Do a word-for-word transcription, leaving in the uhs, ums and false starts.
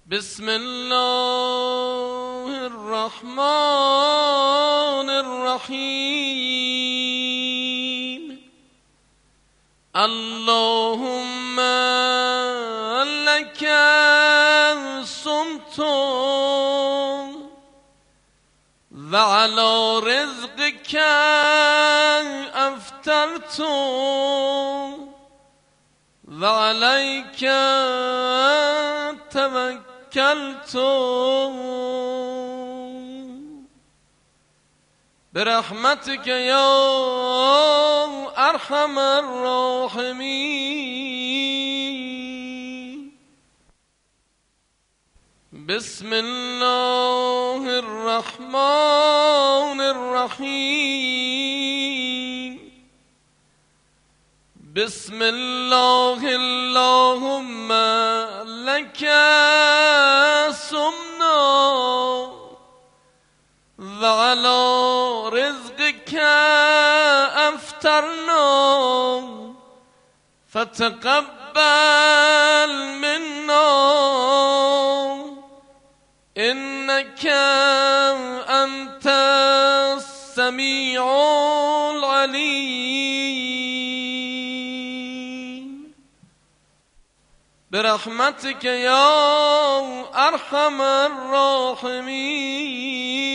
بسم الله الرحمن الرحیم. اللهم لك صمت وعلى رزقك افطرت وعليك توكلت برحمتك يا ارحم الراحمين. بسم الله الرحمن الرحيم. بسم الله اللهم لك صمنا وعلى رزقك افطرنا فتقبل منا إنك أنت السميع العليم. برحمتك يا أرحم الراحمين.